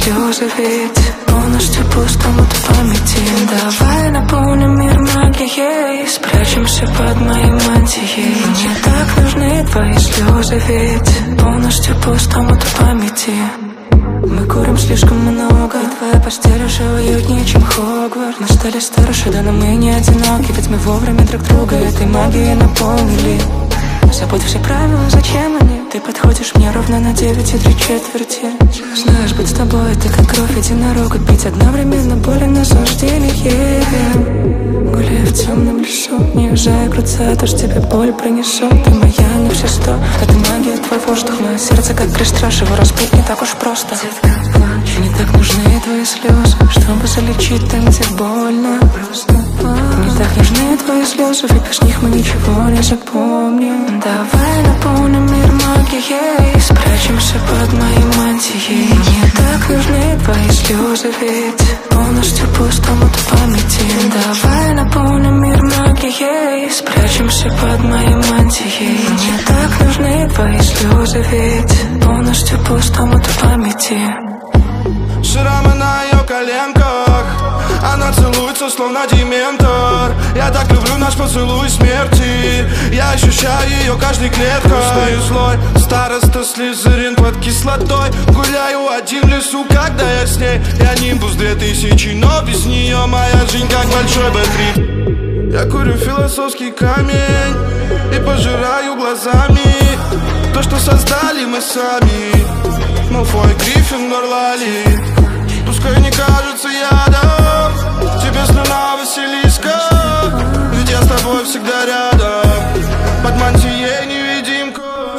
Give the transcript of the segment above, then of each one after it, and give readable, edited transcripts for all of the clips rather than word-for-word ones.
слезы, ведь полностью пустому в памяти. Давай наполним мир магией, спрячемся под моей мантией. Мне так нужны твои слезы, ведь полностью пустому в памяти. Мы курим слишком много, и твоя постель уже уютнее, чем Хогвартс. Мы стали старше, да, но мы не одиноки, ведь мы вовремя друг друга этой магией наполнили. Забудь все правила, зачем они? Ты подходишь мне ровно на 9,3. Знаешь, быть с тобой это как кровь единорога, пить одновременно боль и наслаждение. Гуляя в темном лесу, не уезжая крутца, то, что тебе боль принесет. Ты моя не все 100, это магия, твой воздух. Мое сердце как крестраж, его разбить не так уж просто. Мне так нужны твои слезы, чтобы залечить там, где больно. Мне так нужны твои слезы, ведь без них мы ничего не запомним. Давай наполним мир магией, спрячемся под моей мантией. Мне так нужны твои слезы, ведь полностью пустому в памяти. Давай наполним мир магией, спрячемся под моей мантией. Мне так нужны твои слезы, ведь полностью пустому в памяти. Шрамы на ее коленках, она целуется, словно дементор. Я так люблю наш поцелуй смерти, я ощущаю ее каждой клеткой. Грустный и злой, староста Слизерин под кислотой. Гуляю один в лесу, когда я с ней. Я нимбус 2000, но без нее моя жизнь как большой Б3. Я курю философский камень и пожираю глазами то, что создали мы сами. Малфой, Гриффиндор, Лали. Пускай не кажется ядом тебе слюна Василиска, ведь я с тобой всегда рядом, под мантией невидимка.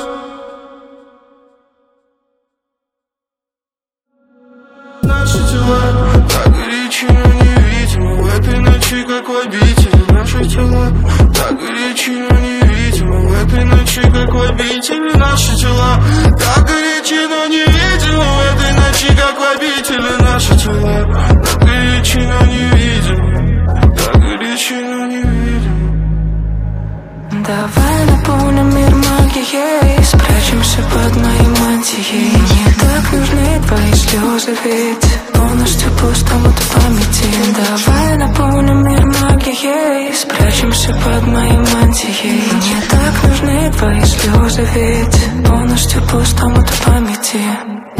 Наши тела так горячи, но невидимы в этой ночи, как в обители. Наши тела так горячи, но невидимы в этой ночи, как в обители. Наши тела так горячи, но невидимы в этой ночи, как в обители. Наши тела так горячи, но невидимы, так горячи, но невидимы. Давай наполним мир магией, спрячемся под моей мантией. Мне так нужны твои слезы, ведь полностью пустому в памяти. Давай наполним мир магией, спрячемся под моей мантией. Мне так нужны твои слезы, ведь полностью пустому в памяти.